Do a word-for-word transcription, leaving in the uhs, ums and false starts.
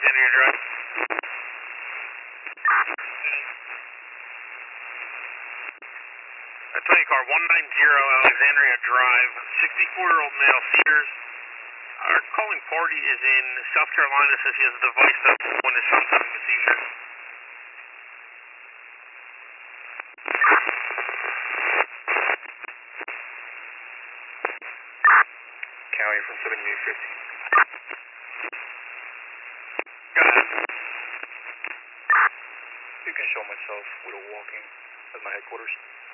Alexandria Drive. A twenty car, one ninety Alexandria Drive, sixty-four-year-old male, Cedars. Our calling party is in South Carolina, says he has a device that when his son's having a seizure. County from seventy-eight fifty. Go ahead. You can show myself with a walking at my headquarters.